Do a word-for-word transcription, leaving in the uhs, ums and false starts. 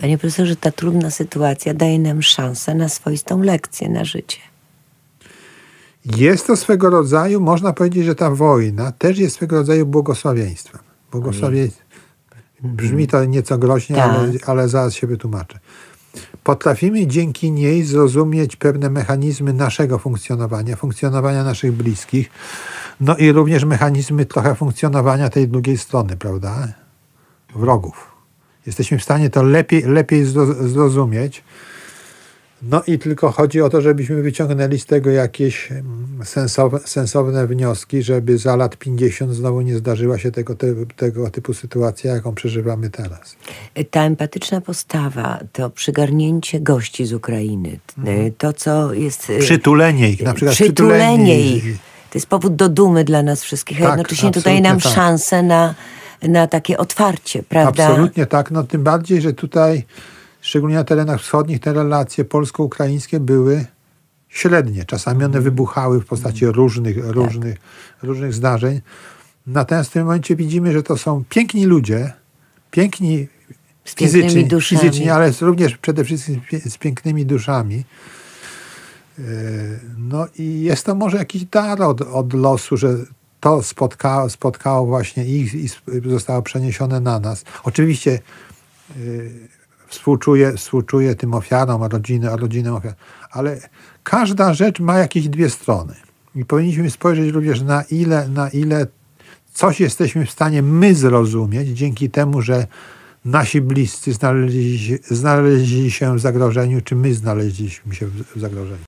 Panie profesorze, ta trudna sytuacja daje nam szansę na swoistą lekcję na życie. Jest to swego rodzaju, można powiedzieć, że ta wojna też jest swego rodzaju błogosławieństwem. Błogosławieństwem. Brzmi to nieco groźnie, tak. ale, ale zaraz się wytłumaczę. Potrafimy dzięki niej zrozumieć pewne mechanizmy naszego funkcjonowania, funkcjonowania naszych bliskich, no i również mechanizmy trochę funkcjonowania tej drugiej strony, prawda? Wrogów. Jesteśmy w stanie to lepiej, lepiej zrozumieć. No i tylko chodzi o to, żebyśmy wyciągnęli z tego jakieś sensowne, sensowne wnioski, żeby za lat pięćdziesiąt znowu nie zdarzyła się tego, te, tego typu sytuacja, jaką przeżywamy teraz. Ta empatyczna postawa, to przygarnięcie gości z Ukrainy, mhm. to co jest... Przytulenie ich, na przykład przytulenie, przytulenie ich. ich. To jest powód do dumy dla nas wszystkich, a tak, jednocześnie to daje nam tak. szansę na, na takie otwarcie, prawda? Absolutnie tak, no tym bardziej, że tutaj szczególnie na terenach wschodnich te relacje polsko-ukraińskie były średnie. Czasami one wybuchały w postaci różnych, różnych, tak. różnych zdarzeń. Natomiast w tym momencie widzimy, że to są piękni ludzie, piękni fizycznie, fizycznie, ale również przede wszystkim z pięknymi duszami. No i jest to może jakiś dar od, od losu, że to spotkało, spotkało właśnie ich i zostało przeniesione na nas. Oczywiście Współczuję, współczuję tym ofiarom, rodziny, rodzinom ofiar. Ale każda rzecz ma jakieś dwie strony. I powinniśmy spojrzeć również na ile, na ile coś jesteśmy w stanie my zrozumieć dzięki temu, że nasi bliscy znaleźli, znaleźli się w zagrożeniu, czy my znaleźliśmy się w zagrożeniu.